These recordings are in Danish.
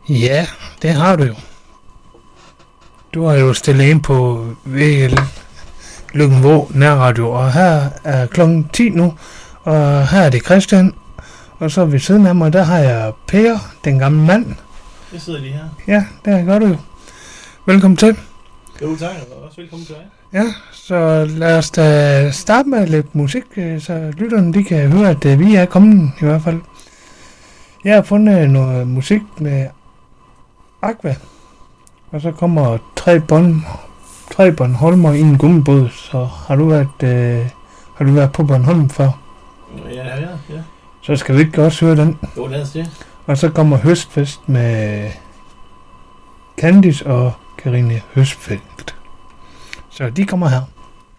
Ja, det har du jo. Du har jo stillet ind på VL Løkken-Vå Nærradio, og her er klokken 10 nu, og her er det Christian, og så ved siden af mig, der har jeg Per, den gamle mand. Jeg sidder lige her. Ja, det gør du jo. Velkommen til. Jo, tak, og også velkommen til dig. Ja, så lad os da starte med lidt musik, så lytterne de kan høre, at vi er kommet i hvert fald. Jeg har fundet noget musik med Aqua, og så kommer tre Bornholmer i en gummibåd. Så har du været på Bornholm før? Ja. Så skal vi ikke også høre den? Jo, lad os det. Og så kommer Høstfest med Candice og Karine Høstfeldt. Så de kommer her.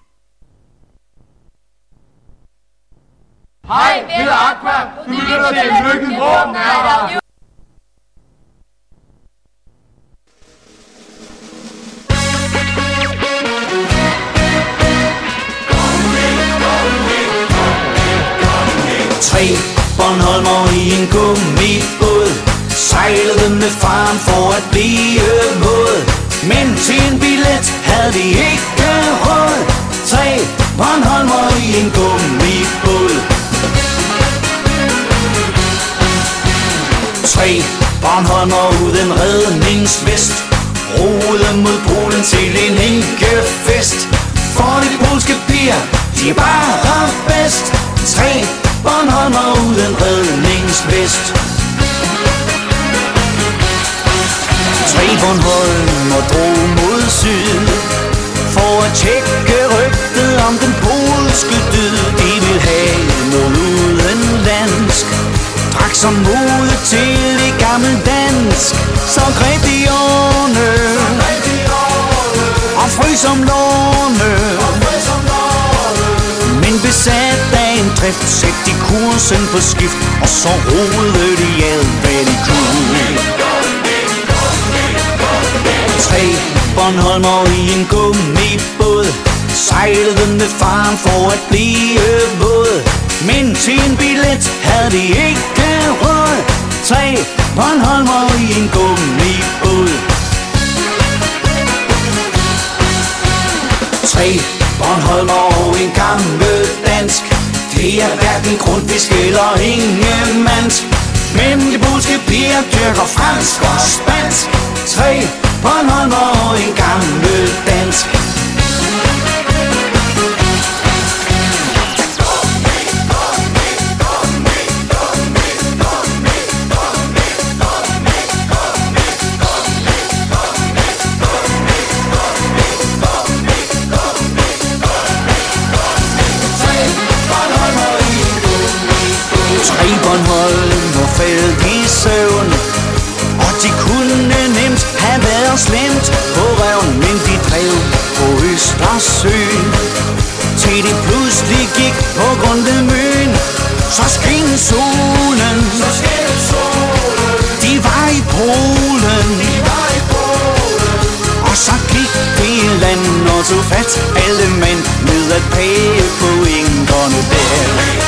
Hej, det er Aqua. Du lytter til Løkken-Vå Nærradio. Tre Bornholmer i en gummibåd sejlede med faren for at blive våd, men til en billet havde de ikke råd. Tre Bornholmer i en gummibåd. Tre Bornholmer uden redningsvest roede mod Polen til en enkefest. For de polske piger, de er bare bedst. Tre Bornholmer uden redningsvest. Tre Bornholmer drog mod syd for at tjekke rygtet om den polske død. De vil have noget udenlandsk, drak som mode til det gamle dansk. Så greb de årene og frøs som låne, men besat af en drift sætte de kursen på skift, og så rodede de alt hvad de kunne. Tre Bornholmer i en gummibåd sejlede med faren for at blive våd, men til en billet havde de ikke råd. Tre Bornholmer i en gummibåd. Tre Bornholmer og en gammel dansk. Det er hverken Grundtvigsk eller Ingemansk, men de polske piger dyrker fransk og spansk. Tre Bornholmer og en gammel dansk. Tre Bornholmer faldt i søvn, og de kunne nemt have været slemt på røven, men de drev på Østersøen, til de pludselig gik på Grundemøen. Så skin solen, de var i Polen, og så gik de i land og tog fat alle mand med at page på engerne der.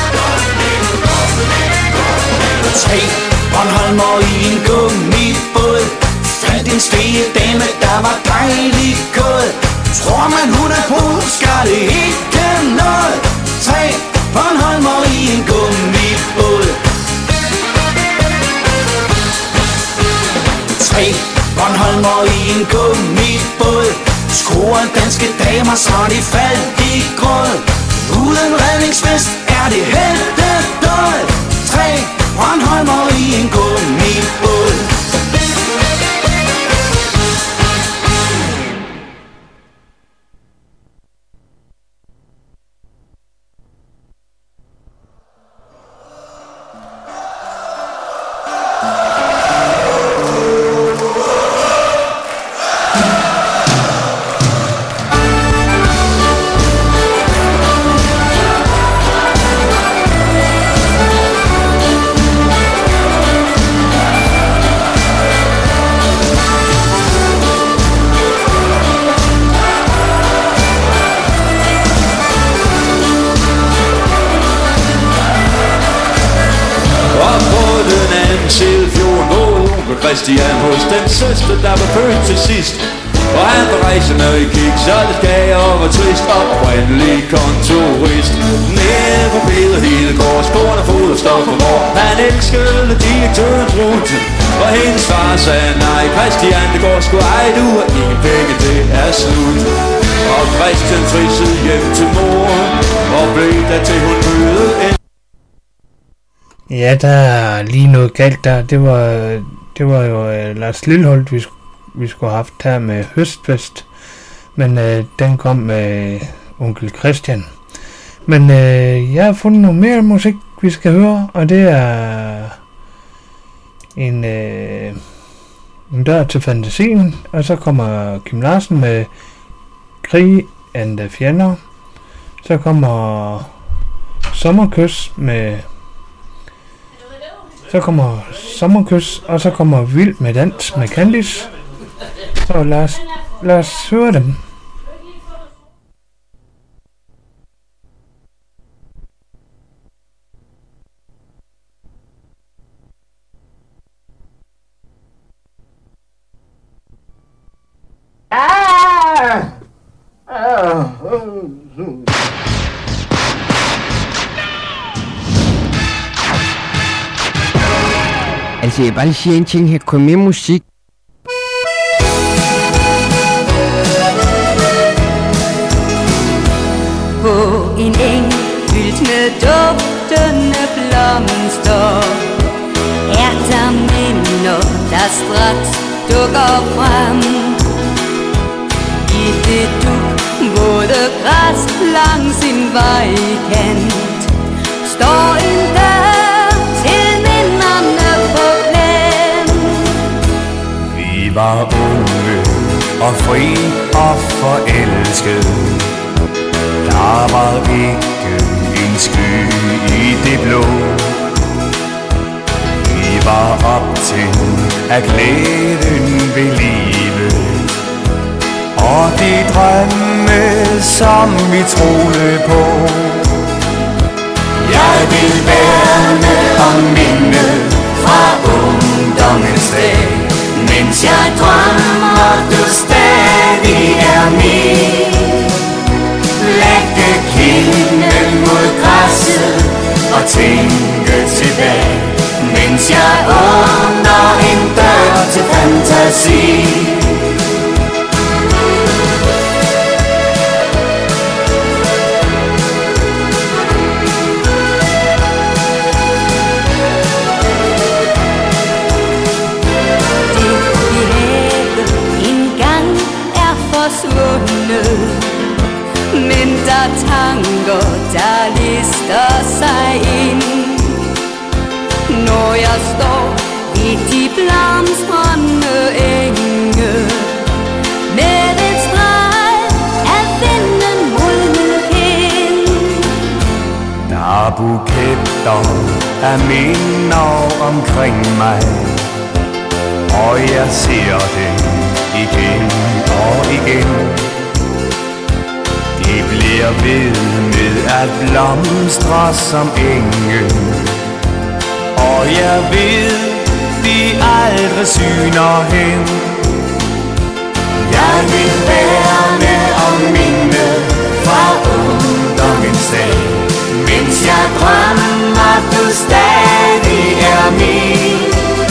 Tre Bornholmer i en gummibåd fandt en stedame, der var dejlig god. Tror man hun er polsk, er det ikke noget. Tre Bornholmer i en gummibåd. Tre Bornholmer i en gummibåd skruer danske damer, så de faldt i gråd. Uden redningsvest er det heltedød. Tre Bornholmer i en gummibåd. Christian hos den søster, der var født til sidst. Og han var rejsende i kig, så det gav og var trist. Oprindelig kontorist. Nede på Peder Hedegaard, skoene fod og stod for vor. Han elskede direktørens rute. Og hendes far sagde nej, Christian, det går sgu ej, du har ingen penge, det er slut. Og Christian trissede hjem til mor, og blev der til hun mødte en. Ja, der er lige noget galt der. Det var jo Lars Lilleholdt, vi skulle have haft her med Høstfest. Men den kom med onkel Christian. Men jeg har fundet noget mere musik, vi skal høre. Og det er en dør til fantasien. Og så kommer Kim Larsen med Krig and the Fjender. Så kommer Sommerkys med... Så kommer Sommerkys, og så kommer Vild med dans med Candice. Så lad os høre dem. Altså, jeg bare lige sige en ting her. Kom med musik. På en eng fyldt med duftende blomster er der minder, der straks dukker frem. I det dug våde græs langs sin vejkant står en dør til minderne på klem. Vi var unge og fri og forelskede. Der var ikke en sky i det blå. Vi var optændt af glæden ved livet og de drømme, som vi troede på. Jeg vil værne om mindet fra ungdommens dag, mens jeg drømmer, du stadig er min. Lægge kinden mod græsset og tænke tilbage, mens jeg åbner en dør til fantasi. Det vi havde engang er forsvundet, men der tanker, der lister sig ind. Når jeg står i de blomstrende enge med et streg af vinden modnet kind. Der er buketter af minder omkring mig, og jeg ser det igen og igen. De bliver ved med at blomstre som enge, og jeg ved, de aldrig syner hen. Jeg vil værne om mindet fra ungdommens dag, mens jeg drømmer, du stadig er min.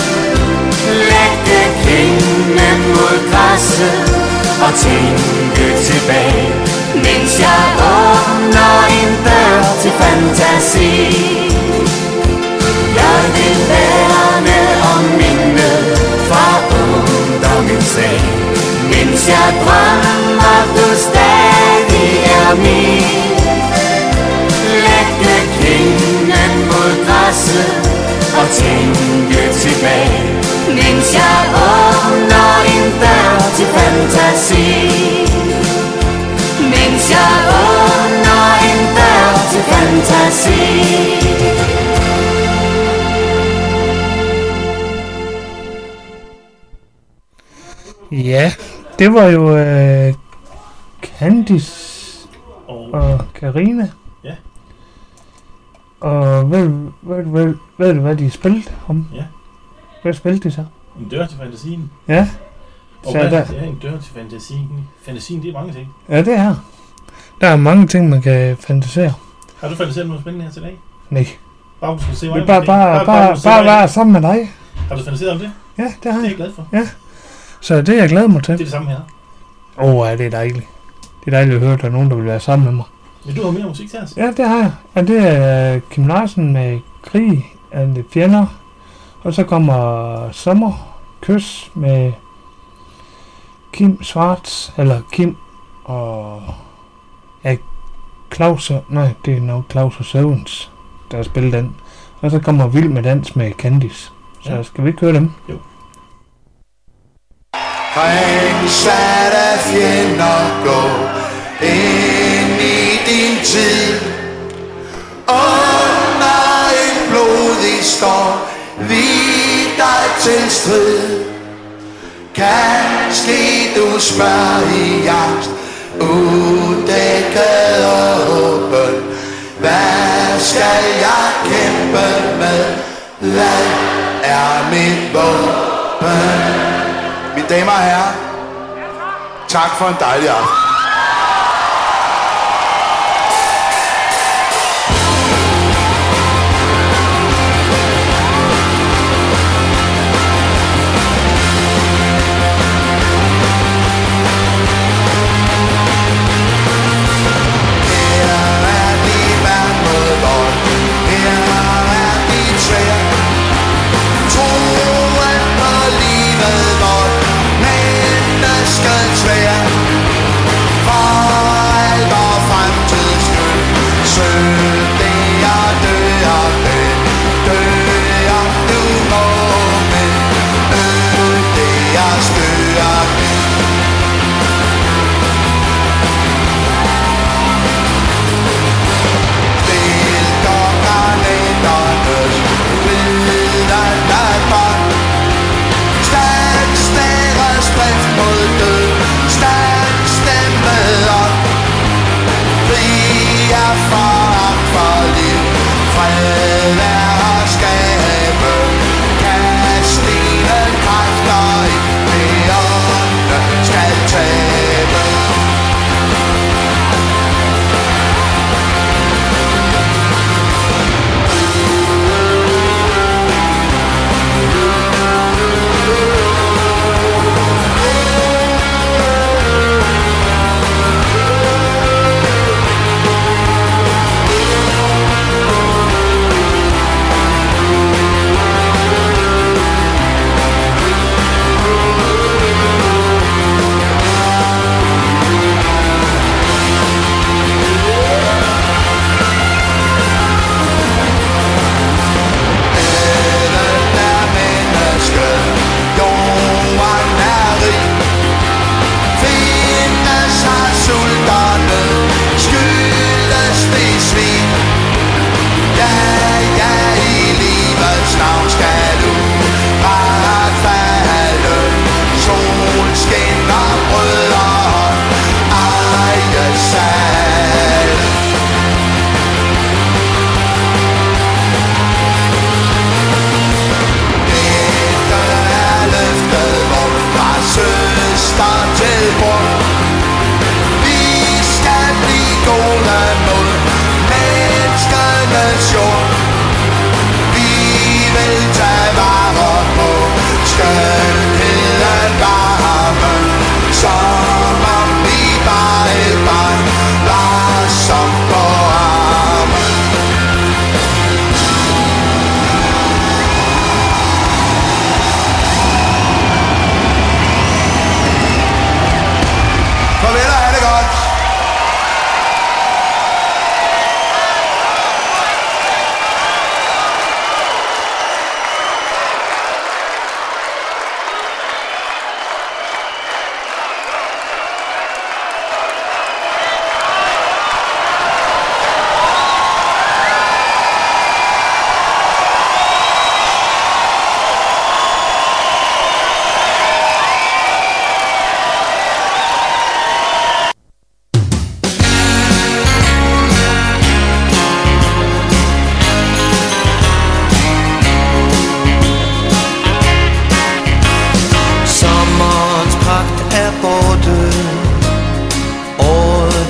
Lægge kinden mod græsset og tænke tilbage, mens jeg åbner en dør til fantasi. Jeg vil værne om mindet fra ungdommens dag, mens jeg drømmer, du stadig er min. Lægge kinden mod græsset og tænke tilbage, mens jeg åbner en dør til fantasi. Mens jeg åbner en dør til fantasi. Ja, det var jo Candice og Karina. Ja. Og ved du, hvad de spillede om? Ja. Hvad spillede de så? En dør til fantasien. Ja. Og Så hvad der, er en dør til fantasien? Fantasien, det er mange ting. ja, det er. Der er mange ting, man kan fantasere. Har du fantaseret noget spændende her til dag? Nej. Bare du skal se Vi mig. bare være sammen med dig. Har du fantaseret om det? Ja, det har Det er jeg. jeg glad for. Så det er jeg glad mig til. Det er det samme her. Ja, det er dejligt. Det er dejligt at høre, at der er nogen, der vil være sammen med mig. Men du har mere musik til os. Ja, det har jeg. Og det er Kim Larsen med Krig af de fjender. Og så kommer Sommerkys med Kim Schwartz, eller Kim og... Ja, Claus, nej, det er nok Claus og Søvens, der har spillet den. Og så kommer Vild med dans med Candice. Så Ja. skal vi ikke høre dem? Kringsatte fjender gå ind i din tid. Under en blodig storm vid dig til strid. Kanskje du spørger i angst, udækket og åben. Hvad skal jeg kæmpe med? Hvad er mit våben? Mine damer og herrer, tak for en dejlig aften.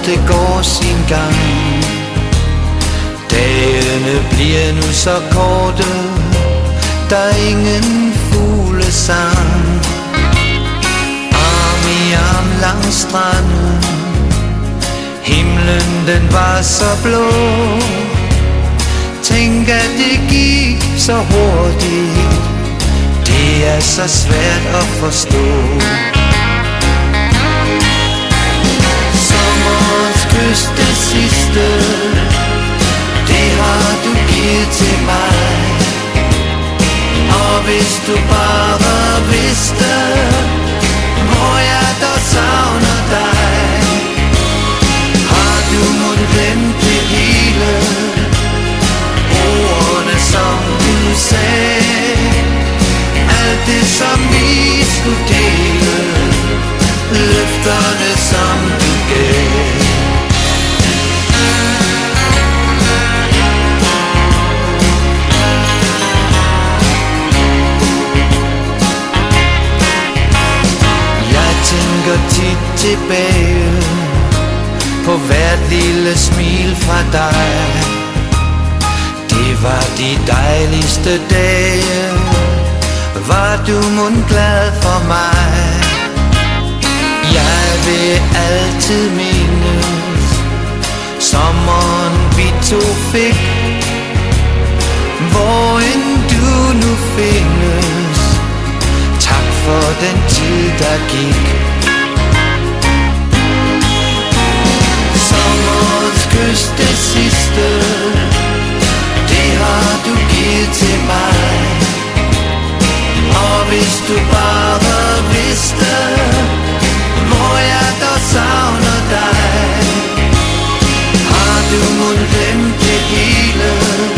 det går sin gang. Dagene bliver nu så korte, der er ingen fuglesang. Arm i arm langs stranden, himlen den var så blå. Tænk at det gik så hurtigt, det er så svært at forstå. Sommerens kyst det sidste, det har du givet til mig. Og hvis du bare vidste, hvor jeg dog savner dig. Har du mon glemt det hele, ordene som du sagde, alt det som vi skulle dele, løfterne som du gav. Jeg tænker tit tilbage på hvert lille smil fra dig. Det var de dejligste dage, var du mon glad for mig. Jeg vil altid mindes sommeren vi to fik, hvor end du nu findes. Tak for den tid der gik. Sommerens kyst det sidste, det har du givet til mig. Og hvis du bare vidste, hvor jeg dog savner dig. Har du mon glemt det hele,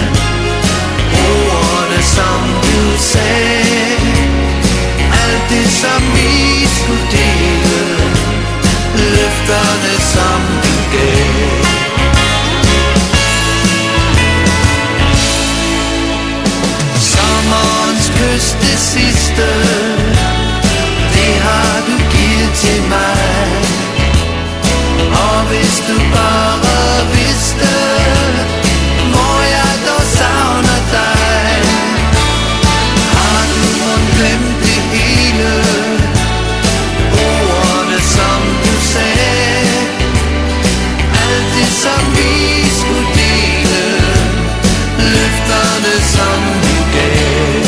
ordene som du sagde, alt det som vi skulle dele, løfterne som du gav. Sommerens kyst det sidste, det har du givet til mig. Og hvis du bare vidste, hvor jeg dog savner dig. Har du mon glemt det hele, ordene som du sagde, alt det som vi skulle dele, løfterne som du gav.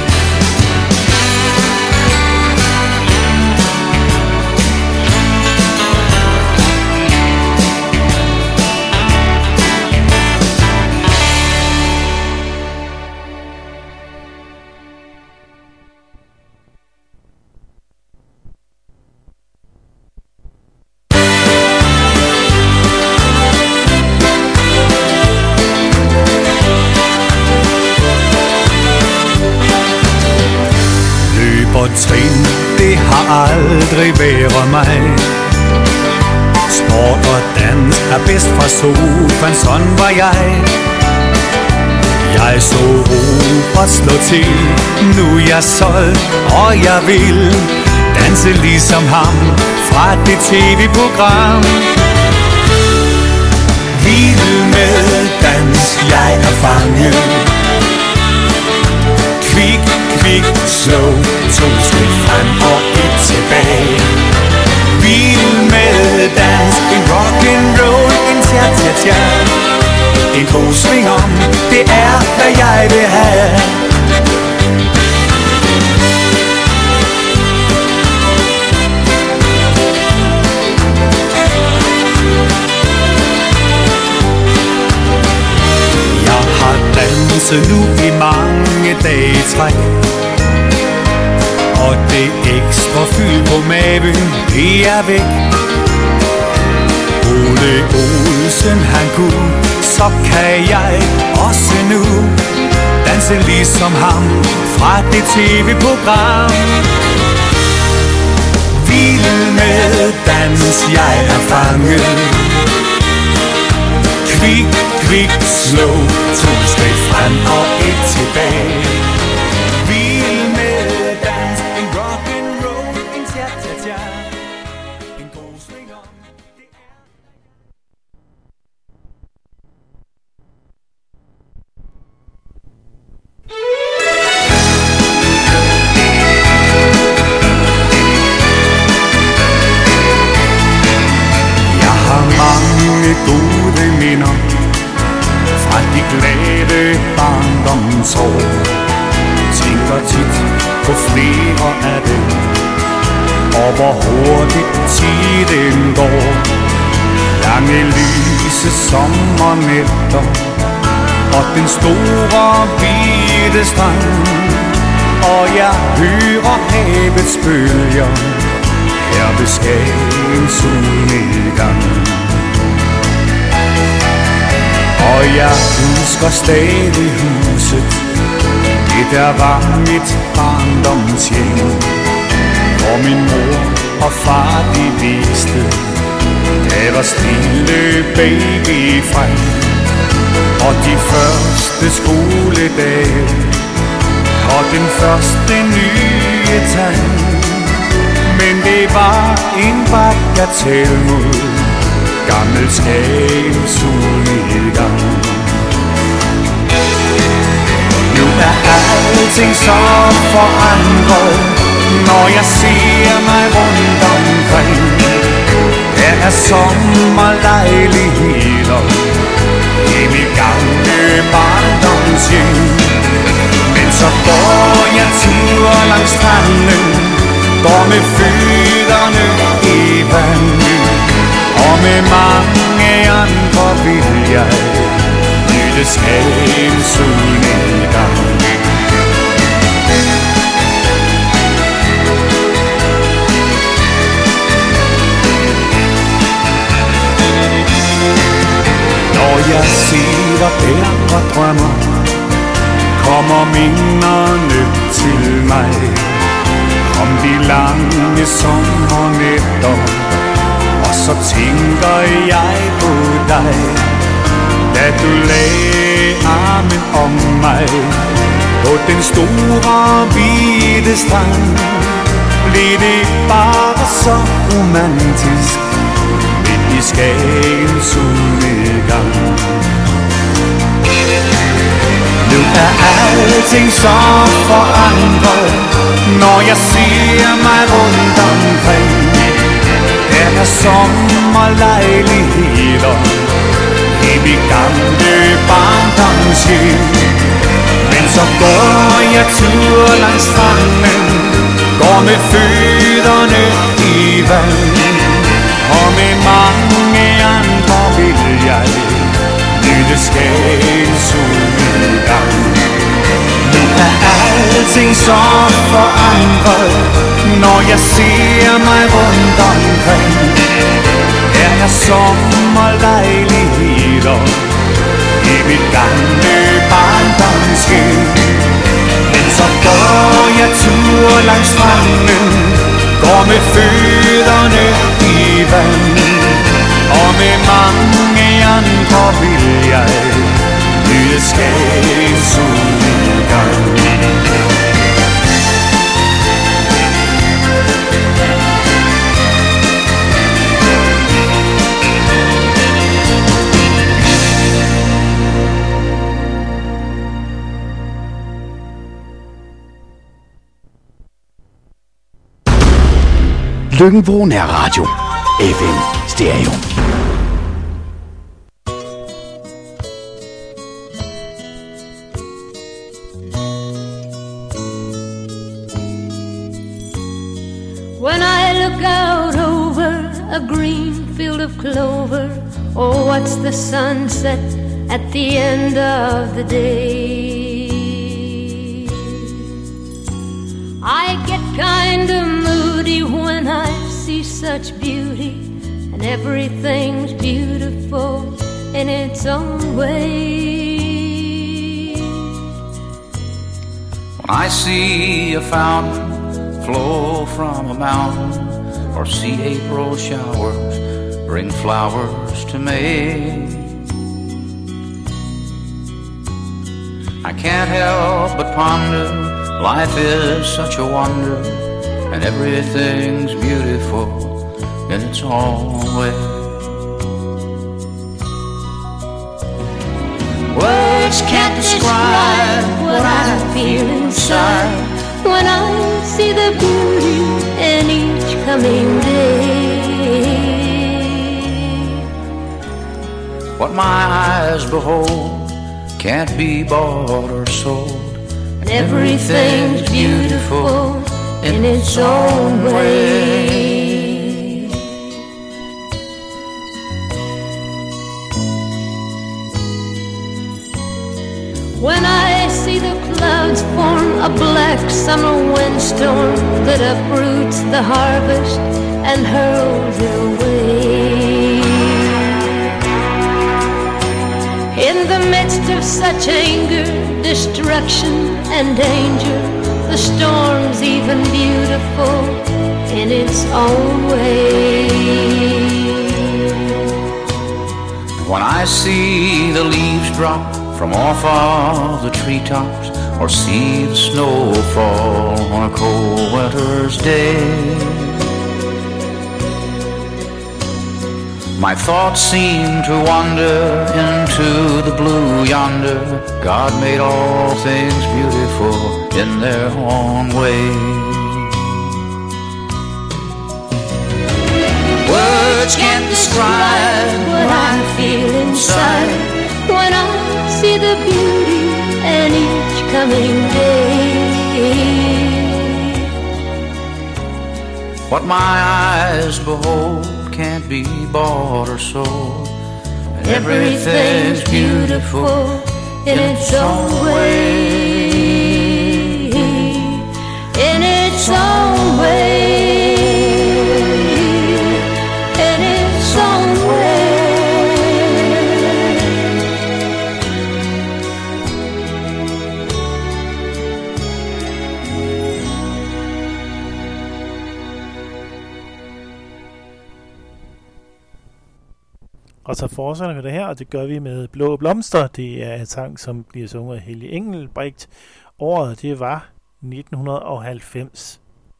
Trin, det har aldrig været mig. Sport og dans er bedst fra sofaen, sådan var jeg. Jeg så Robert slå til, nu er jeg solgt, og jeg vil danse ligesom ham fra det tv-program. Vild med dans, jeg er fanget. Kvik, kvik, slow, 2 skridt frem og 1 tilbage. Vild med dans, en rock'n'roll, en cha-cha-cha. En god sving om, det er hvad jeg vil have. Jeg har danset nu i mange dage i træk, og det ekstra fyld på maven, det er væk. Ole Olsen han kunne, så kan jeg også nu danse ligesom ham fra det tv-program. Vild med dans, jeg er fanget. Kvik, kvik, slow, 2 skridt frem og 1 tilbage. Vild med dans, en rock'n'roll, en cha-cha-cha. En god swing om. barns år. Tænker tit på flere af dem, og hvor hurtigt tiden går. Lange lyse sommernætter og den store hvide strand, og jeg hører havets bølger her ved Skagens solnedgang. Og jeg husker stadig huset, det der var mit barndomshjem, hvor min mor og far de viste, der var stille babyfrem. Og de første skoledage og den første nye tand, men det var en bagatel mod gammel Skagens solnedgang. Nu er alting så forandret, når jeg ser mig rundt omkring. Der er sommerlejligheder i mit gamle barndomshjem. Men så går jeg tur langs stranden, går med fødderne i vandet, og med mange andre vil jeg nyde Skagens solnedgang. Når jeg sidder der og drømmer, kommer minderne til mig om de lange sommernætter, og så tænker jeg på dig, da du lagde armen om mig på den store hvide strand. Blev det bare så romantisk midt i Skagens solnedgang. Nu er alting så forandret, når jeg ser mig rundt omkring. Der er sommerlejligheder i mit gamle barndomshjem. Men så går jeg tur langs stranden, går med fødderne i vandet, og med mange andre vil jeg nyde Skagens solnedgang. Nu er alting så forandret, når jeg ser mig rundt omkring. Der er sommerlejligheder i mit gamle barndomshjem. Men så går jeg tur langs stranden, går med fødderne i vandet, og med mange andre vil jeg nyde Skagens solnedgang. Løkken-Vrå Nærradio. FM Stereo. When I look out over a green field of clover, oh, what's the sunset at the end of the day? I get kind of moody when I see such beauty, and everything's beautiful in its own way. When I see a fountain flow from a mountain, or see April showers bring flowers to May, I can't help but ponder, life is such a wonder, and everything's beautiful in its own way. Words can't describe what I feel inside when I see the beauty in each coming day. What my eyes behold can't be bought or sold. And everything's beautiful in its own way. When I see the clouds form a black summer windstorm that uproots the harvest and hurls it away. In the midst of such anger, destruction and danger, the storm's even beautiful in its own way. When I see the leaves drop from off of the treetops, or see the snow fall on a cold winter's day, my thoughts seem to wander into the blue yonder. God made all things beautiful in their own way. Words can't describe what I feel inside when I see the beauty in each coming day. What my eyes behold can't be bought or sold, and everything's beautiful in its own way. In its own way. In its own way. Og så fortsætter vi det her, og det gør vi med Blå Blomster. Det er en sang, som bliver sunget af Helge Engelbrecht. Året, det var 1990.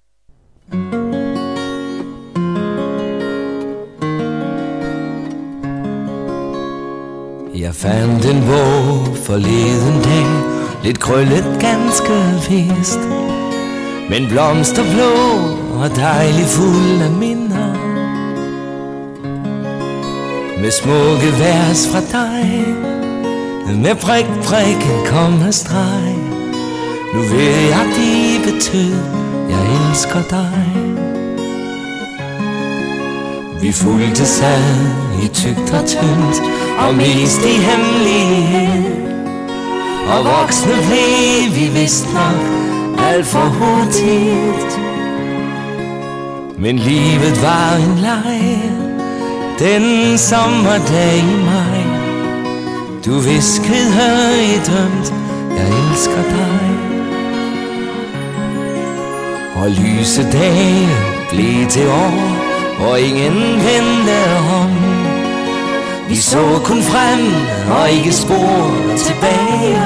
Jeg fandt en bog forleden dag, lidt krøllet ganske vist, men blomsterblå og dejlig fuld af minder. Med smukke vers fra dig, med prik, prik, en kommende streg. Nu ved jeg, de betød, jeg elsker dig. Vi fulgte sad i tykt og tyndt, og mest i hemmelighed. Og voksne blev vi vist nok alt for hurtigt. Men livet var en leg, den sommerdag i maj. Du viskede højdømt, jeg elsker dig. Og lyse dage blev til år, hvor ingen vendte om. Vi så kun frem og ikke spor tilbage.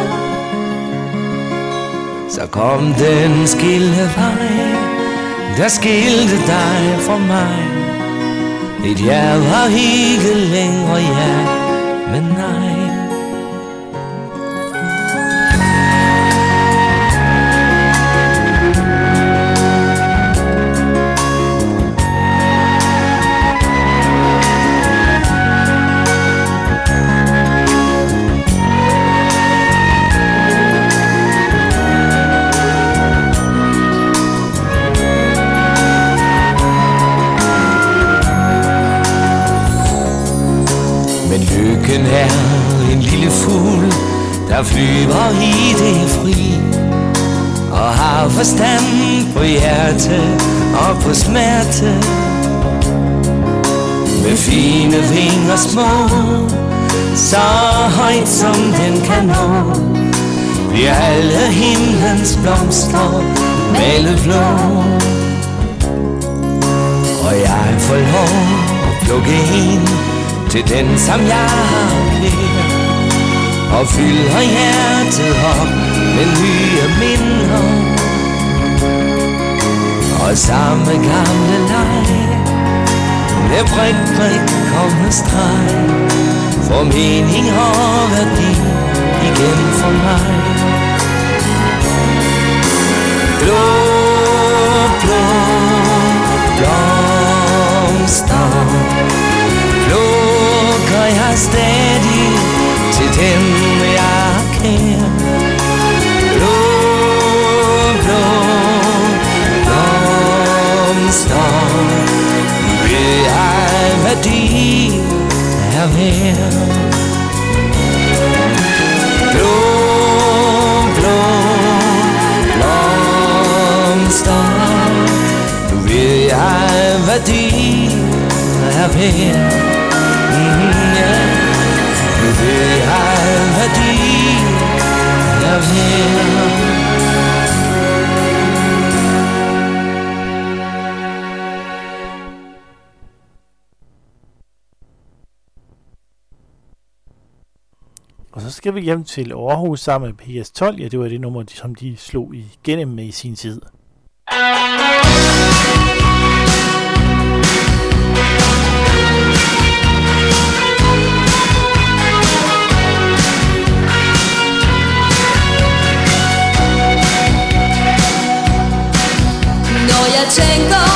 Så kom den skillevej, der skilte dig fra mig. Et ja var ikke længere ja, men nej. Lykken er en lille fugl, der flyver i det fri, og har forstand på hjerte og på smerte. Med fine vinger små, så højt som den kan nå, bliver alle himlens blomster malet blå. Og jeg får lov at plukke en til den, som jeg har klædt, og fylder hjertet op med nye minder. Og samme gamle leg, med prik, prik, kommende streg, får mening og værdi igen for mig. Blå, blå, blomster, plukker jeg stadig til den, jeg her. Blå, blå blomster, nu ved jeg, hvad de er værd. Yeah. Nu ved jeg, hvad de er værd. Og så skal vi hjem til Aarhus sammen med PS12. Ja, det var det nummer, som de slog igennem med i sin tid. Når jeg tænker,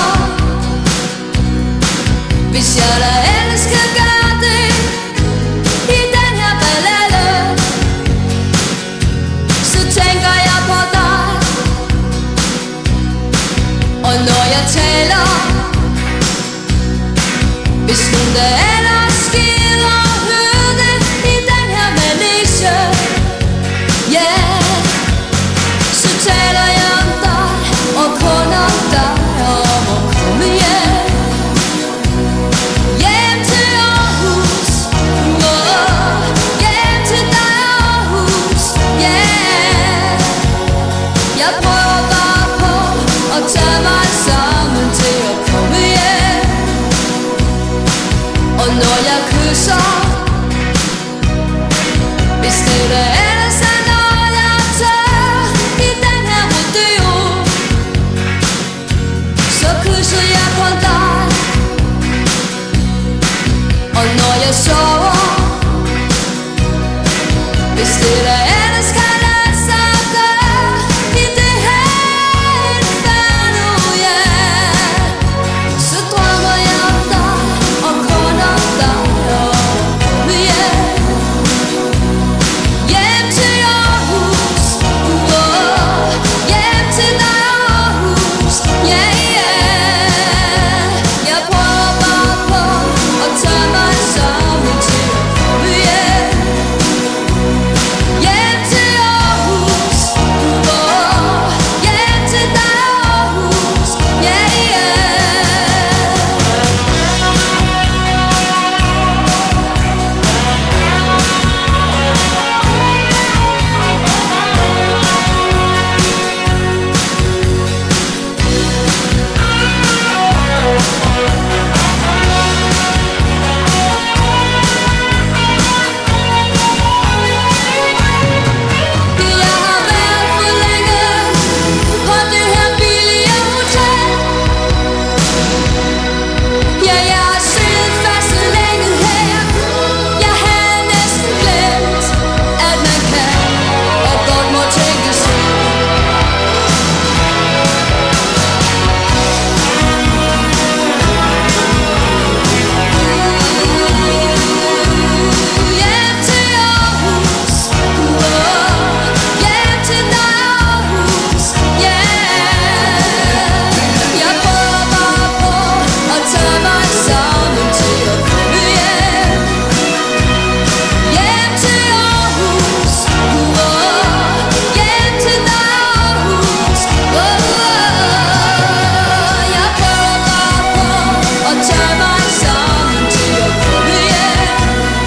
hvis jeg da ellers kan gøre det i den her ballade, så tænker jeg på dig. Og når jeg taler, hvis hun da ellers gider høre det i den her manege, yeah, så taler jeg om dig og kun om dig, om at komme hjem. Hjem til Aarhus, hjem til dig Aarhus, yeah. Jeg prøver bare på at tage mig sammen til at komme hjem. Og når jeg kysser, hvis det der ellers er noget jeg tør i den her rodeo, så kysser jeg kun dig. Og når jeg sover, hvis det der ellers kan lade sig gøre i det her inferno, yeah, så drømmer jeg om dig og kun om dig og komme hjem. Hjem til Aarhus, hjem til dig Aarhus, yeah, yeah. Jeg prøver bare på at tage mig sammen til at komme hjem. Hjem til Aarhus, hjem til dig Aarhus, yeah, yeah. Jeg har været for længe på det her billige hotel. Ja, jeg har siddet fast så længe her. Jeg havde næsten glemt, at man kan og godt må tænke selv. Hjem til Aarhus, hjem til dig Aarhus, yeah. Jeg prøver bare på at tage mig sammen til at komme hjem. Hjem til Aarhus, hjem til dig Aarhus, jeg prøver bare på at tage mig sammen til at komme hjem.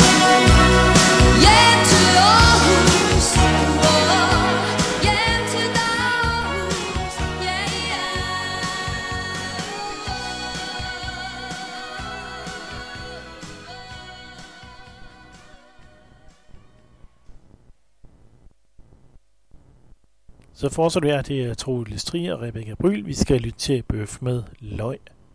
Hjem til Aarhus, hjem til dig Aarhus, yeah, yeah. Så fortsætter vi her, det er Troels Lestrie og Rebecca Bryl. Vi skal lytte til Bøf med løg.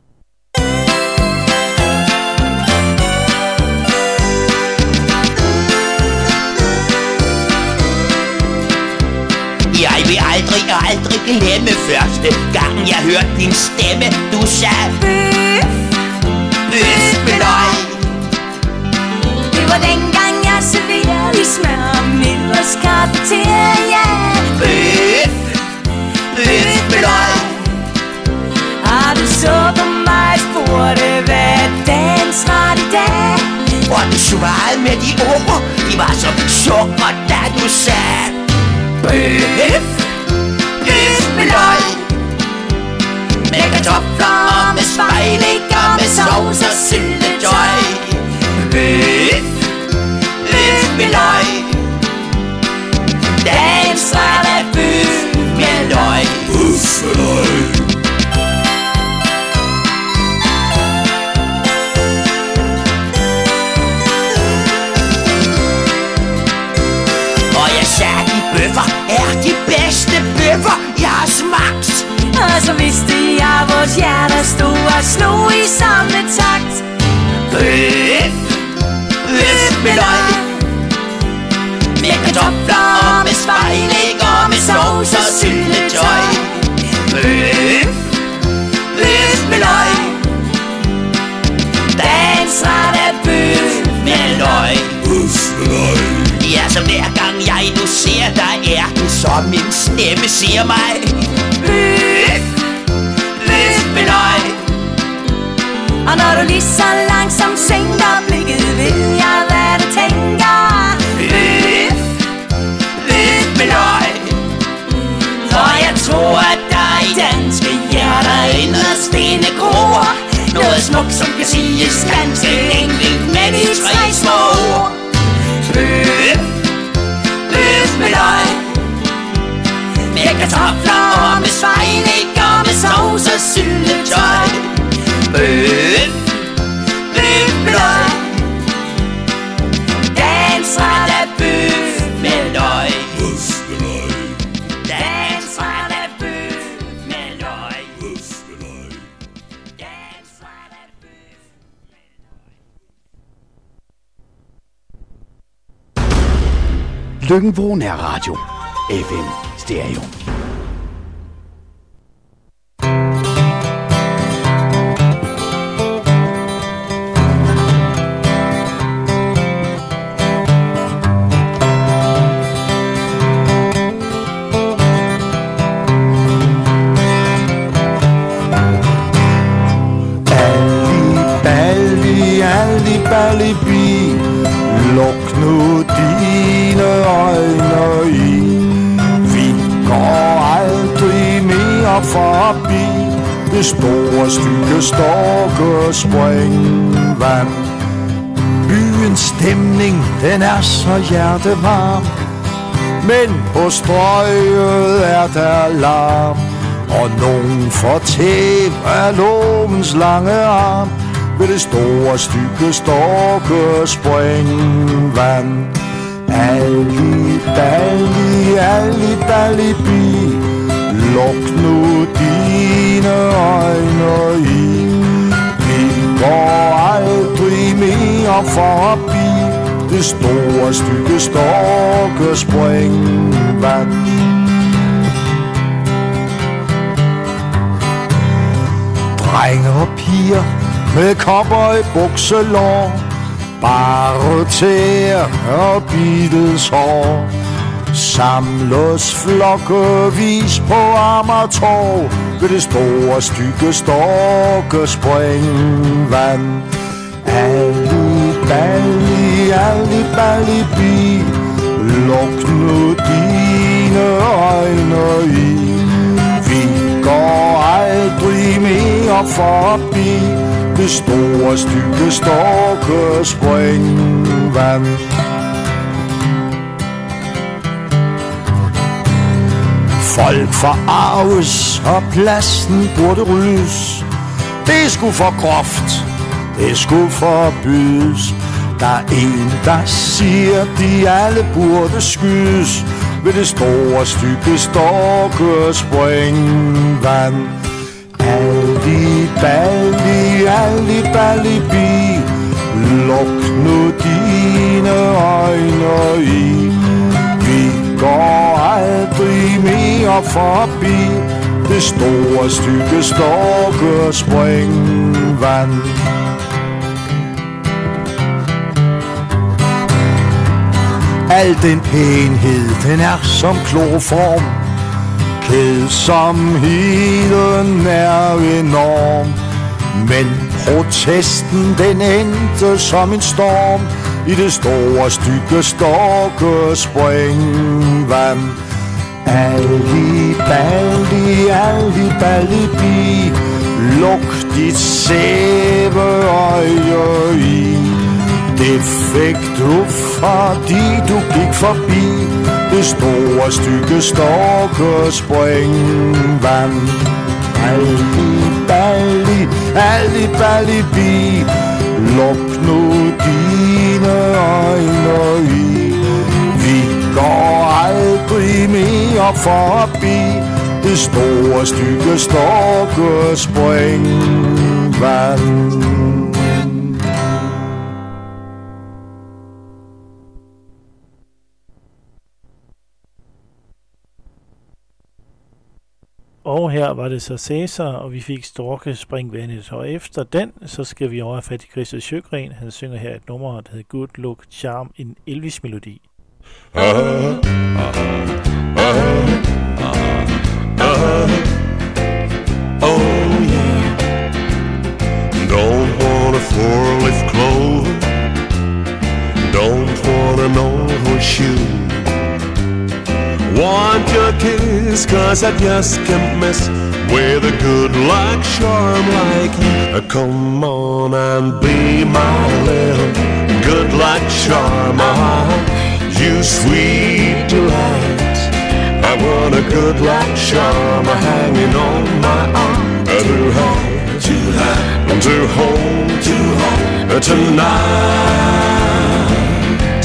Jeg vil aldrig glemme første gang jeg hørte din stemme. Du sagde bøf, bøf med løg. Det var dengang jeg serverede i smør og Millers kafeteria. Bøf, bøf med løg. Og du så på mig og spurgte, hvad er dagens ret i dag? Og du svarede med de ord, de var som sukker, da du sagde bøf, bøf med løg, med kartofler og med spejlæg og med sovs og syltetøj. Bøf, bøf med løg, dagens ret er bøf med løg. Bøf med løg. Bøffer er de bedste bøffer, jeg har smagt. Og så vidste jeg, vores hjerter stod og slog i samme takt. Bøf, bøf med løg, med kartofler og med spejlæg og med sovs og syltetøj. Bøf, bøf med løg, dagens ret er bøf med løg. Bøf med løg. Ja, som hver gang jeg nu ser dig, er det som min stemme siger mig. Bøf, bøf med løg. Og når du lige så langsomt sænker blikket, vil jeg hvad du tænker. Bøf, bøf med løg. For jeg tror, at der i danske hjerter inderst inde gror noget smukt, som kan siges ganske enkelt med de tre små ord. Bøf, bøf med løg, med kartofler og med spejlæg og med sovs og syltetøj. Bøf, bøf med løg, dagens ret er bøf med løg. Bøf med løg, dagens ret er bøf med løg. Bøf med løg, dagens ret er bøf med løg. Løkken-Vrå Nærradio. FM Stereo. Alibi, luk nu dine øjne i. Vi går aldrig mere forbi det store stykke Storkespringvand. Byens stemning, den er så hjertevarm, men på strøget er der larm, og nogen får tæv af lovens lange arm ved det store stykke Storkespringvand. Alibi, luk nu dine øjne i. Vi går aldrig mere forbi det store stykke Storkespringvand. Drenge og piger med kopper i bukselår, bare tæer og Beatles hår, samles flokkevis på Amagertorv ved det store stykke Storkespringvand. Alibi, luk nu dine øjne i. Vi går aldrig mere forbi det store stykke Storkespringvand. Folk forarves, og pladsen burde ryddes. Det skulle for groft, det skulle forbydes. Der er en, der siger, de alle burde skydes ved det store stykke Storkespringvand. Alibi, luk nu dine øjne i. Vi går aldrig mere forbi det store stykke Storkespringvand. Al den pænhed, den er som kloroform. Kedsomheden er enorm. Men protesten den endte som en storm i det store stykke Stokke-springvand. Alli balli, alli balli bi, luk dit sæbeøje i. Det fik du, fordi du gik forbi det store stykke Stokke-springvand. Alli balli, alli balli bi, luk nu dine øjne i. Vi går aldrig mere forbi det store stykke Stokke-springvand. Og her var det så Cæsar, og vi fik Storkespringvandet. Og efter den, så skal vi over fat i Christer Sjøgren. Han synger her et nummer, der hedder Good Look Charm, en Elvis-melodi. Oh yeah. Don't want a four-leaf clover. Don't want an old horseshoe. Want your kiss, 'cause I just can't mess with a good luck charm like you. Come on and be my little good luck charm. You sweet delight. I want a good luck charm hanging on my arm. To have, to have, to hold tonight.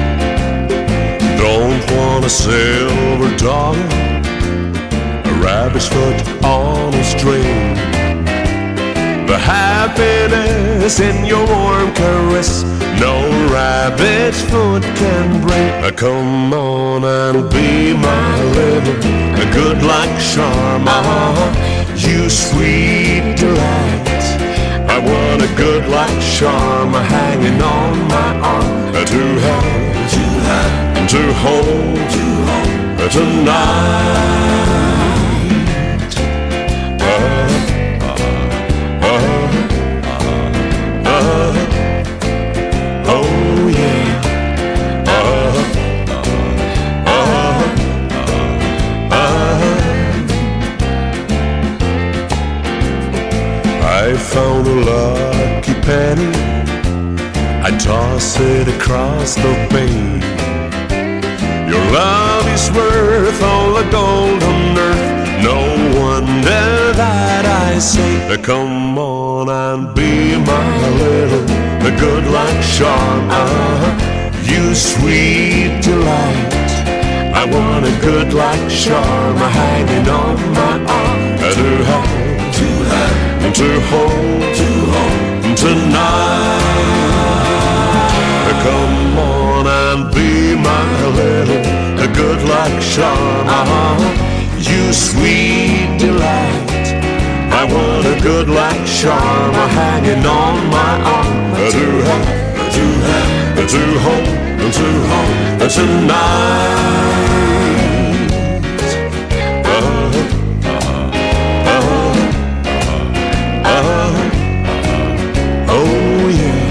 Don't want a silver dollar, a rabbit's foot on a string. The happiness in your warm caress, no rabbit's foot can bring. Come on and be my little good luck charm. You sweet delight. I want a good luck charm hanging on my arm. To have, to hold tonight. Oh yeah. I found a lucky penny. I toss it across the bay. Your love is worth all the gold on earth. No wonder that I say, come on and be my little good luck charm. You sweet delight. I want a good luck charm hanging on my arm. To hold tonight. Come on and be my little good luck charm. You sweet delight. I want a good luck charm hanging on my arm. To hold tonight. Oh yeah.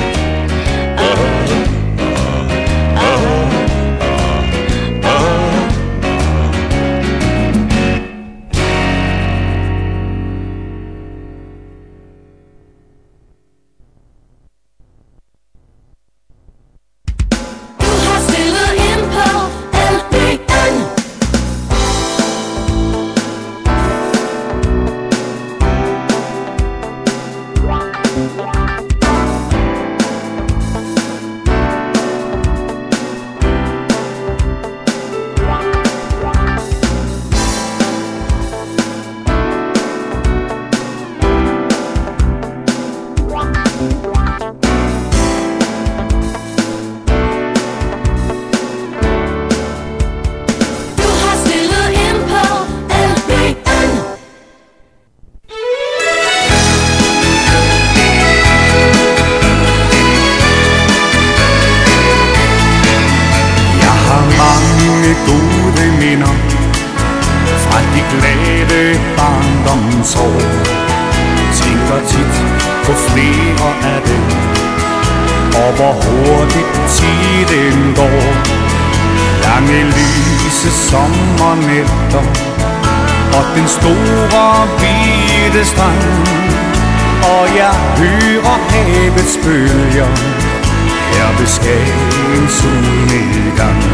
glade barndomsår. Tænker tit på flere af dem. Og hvor hurtigt tiden går, lange lyse sommernætter og den store hvide strand. Og jeg hører havets bølger her ved Skagens solnedgang.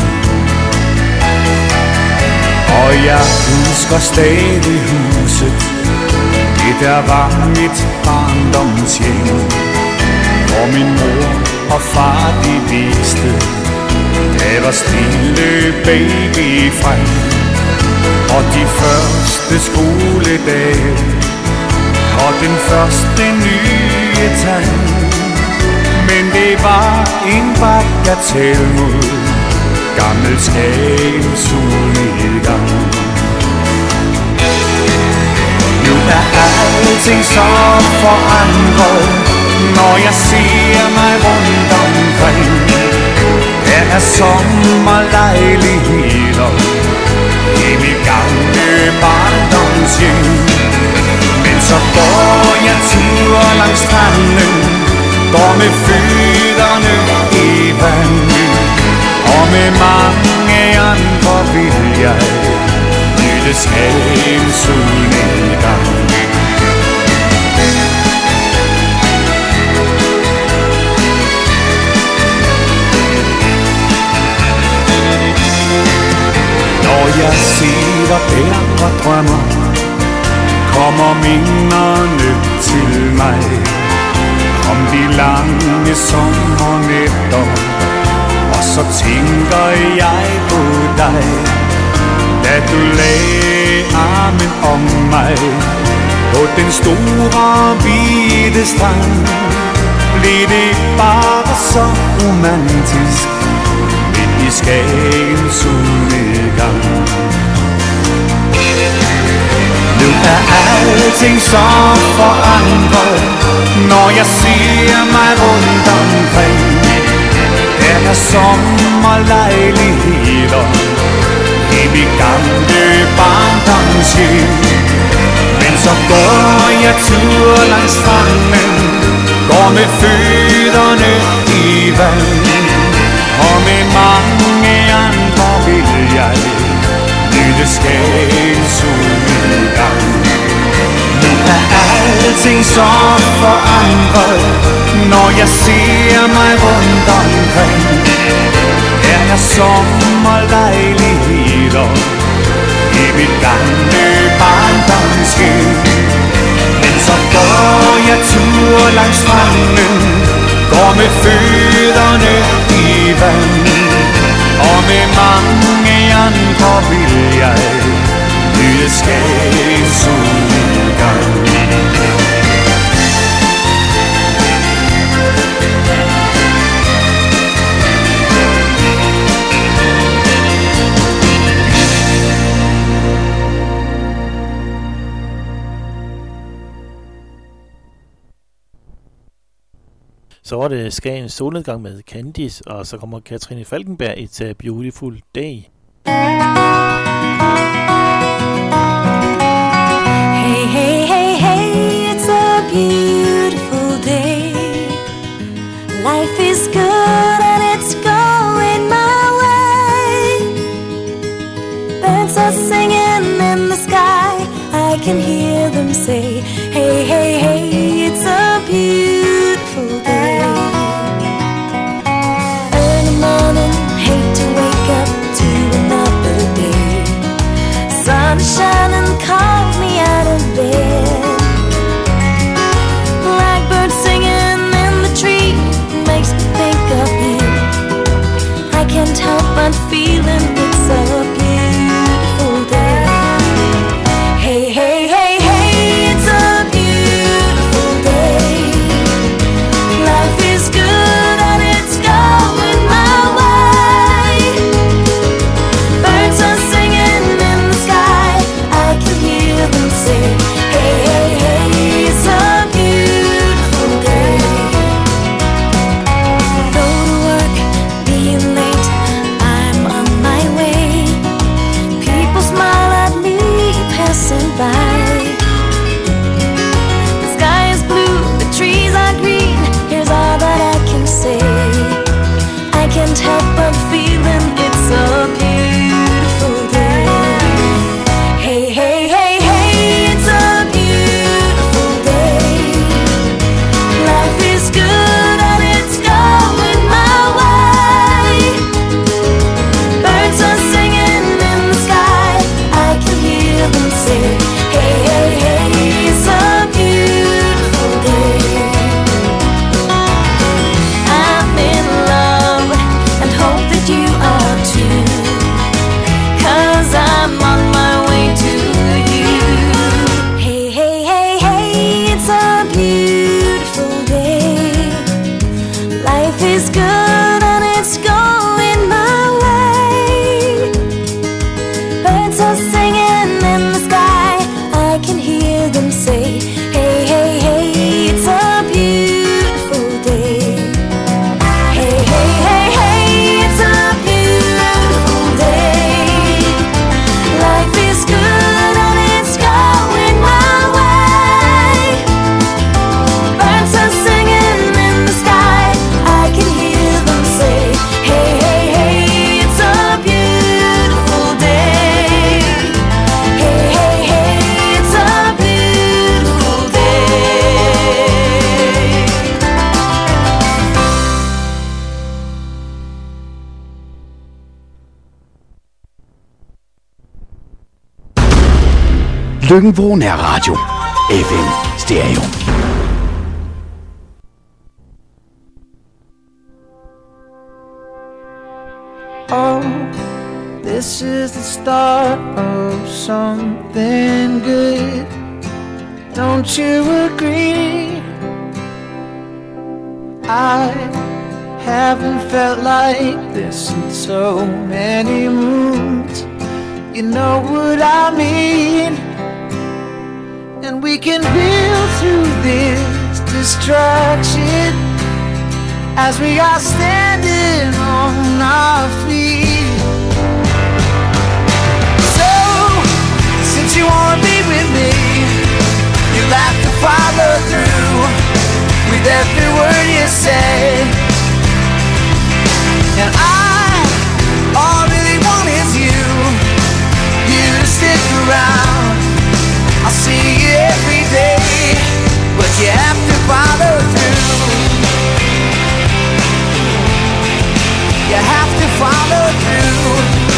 Og jeg husker stadig huset, det der var mit barndomshjem, hvor min mor og far de viste, der var stille baby frem. Og de første skoledage og den første nye tand. Men det var en bagatel mod gammel Skagens solnedgang. Nu er alting så forandret, når jeg ser mig rundt omkring. Her er sommerlejligheder i mit gamle barndomshjem. Men så går jeg tur langs stranden, går med fødderne i vandet, og med mange andre vil jeg nyde Skagens solnedgang. Når jeg sidder der og drømmer, kommer minderne til mig om de lange sommernætter. Og så tænker jeg på dig, da du lagde armen om mig på den store hvide strand. Blev det bare så romantisk midt i Skagens solnedgang. Nu er alting så forandret, når jeg ser mig rundt omkring. Der er sommerlejligheder i mit gamle barndomshjem. Men så går jeg tur langs stranden, går med fødderne i vand, og med mange andre vil jeg nyde Skagens solnedgang. Nu er alting så forandret, når jeg ser mig rundt omkring. Her er sommerlejligheder i mit gamle barndomshjem. Men så går jeg tur langs stranden, går med fødderne i vand, og med mange andre vil jeg nyde Skagens solnedgang. Så var det Skagens solnedgang med Candice, og så kommer Katrine Falkenberg, It's a Beautiful Day. Hey, hey, hey, hey, it's a beautiful day. Life is good and it's going my way. Birds are singing in the sky, I can hear them say, hey, hey, hey, it's a beautiful day. Early morning, hate to wake up to another day. Sun shining, called me out of bed. Blackbird singing in the tree makes me think of you. I can't help but feeling it's a beautiful day. Hey, hey, hey, hey, it's a beautiful day. Life is good and it's going my way. Birds are singing in the sky, I Lykken på Nærradio. FM Stereo. Oh, this is the start of something good. Don't you agree? I haven't felt like this in so many moons. You know what I mean? And we can build through this distraction as we are standing on our feet. So, since you wanna be with me, you'll have to follow through with every word you say. And all I really want is you to stick around. I'll see you every day, but you have to follow through. You have to follow through.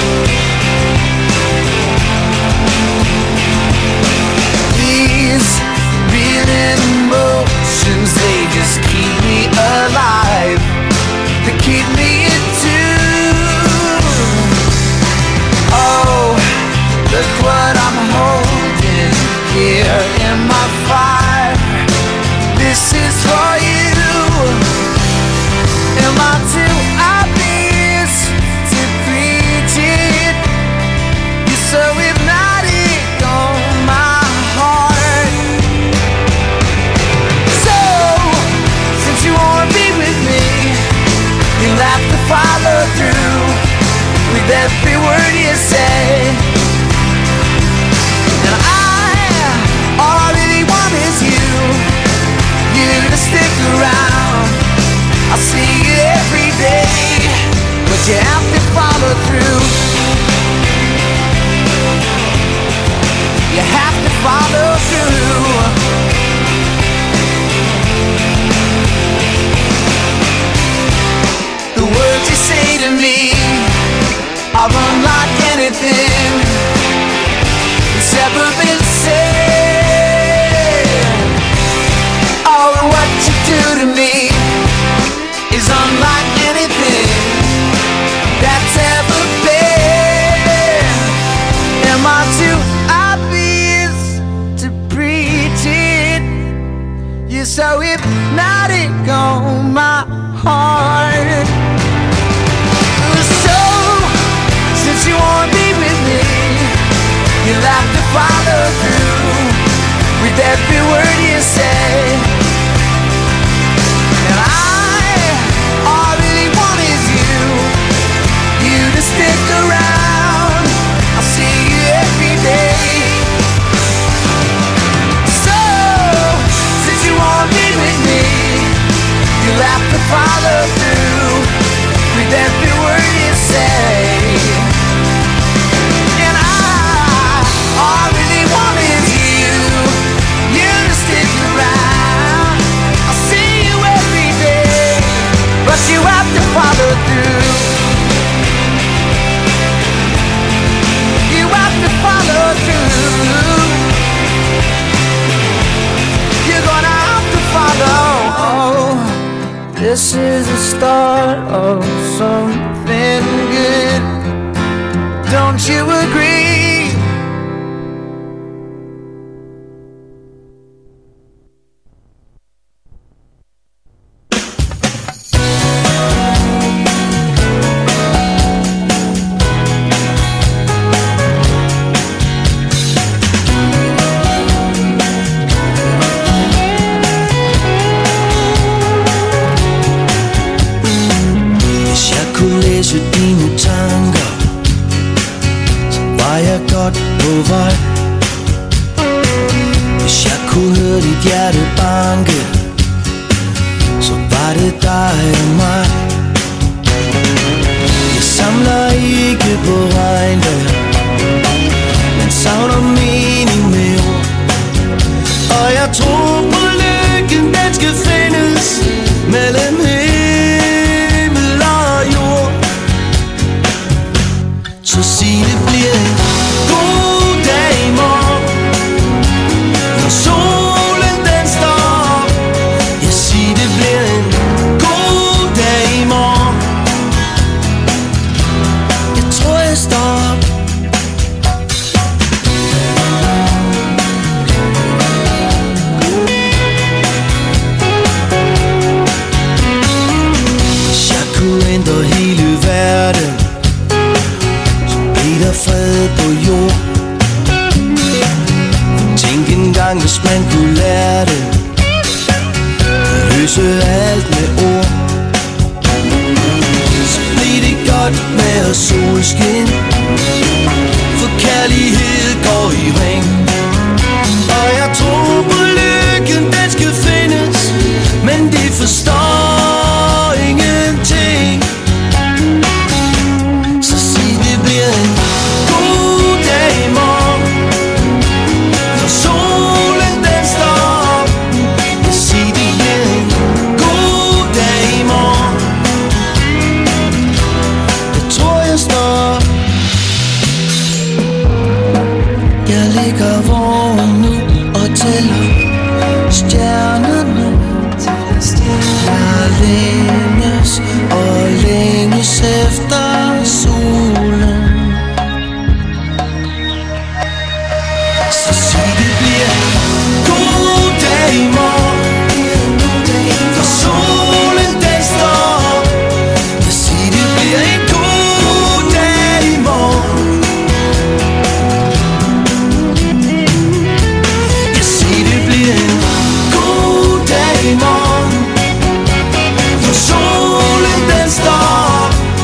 These reeling emotions, they just keep me alive. They keep me in tune. Oh, look what I'm holding here in my fire. This is for you. Am I too obvious to preach it? You're so hypnotic on my heart. So, since you wanna be with me, you'll have to follow through with every word you say. And all I really want is you to stick around. I'll see you every day, but you have to follow through. You have to follow through. The words you say to me are unlike anything that's ever been said. Oh, what you do to me is unlike anything that's ever been. Am I too obvious to preach it? You're so hypnotic on my heart. So, since you wanna be with me, you'll have to follow through with every word you say. And all I really want is you to stick around. I'll see you every day. So, since you wanna be with me, you'll have to follow through with every word you say. And all I really want is you to stick around. I'll see you every day, but you have to follow through. You have to follow through. You're gonna have to follow. This is the start of something good. Don't you agree? Dine tanker, så var jeg godt på vej. Hvis jeg kunne høre dit hjerte banke, så var det dig og mig. Jeg samler ikke på regnvejr, men savner mening med ord. Og jeg tror på lykken, den skal findes mellem himmel og jord. Så sig det bliver en god dag i morgen. så hele verden, så blev der fred på jord. Tænk engang, hvis man kunne lære det, løse alt med ord. Så blev det godt med solskin, for kærlighed går i ring.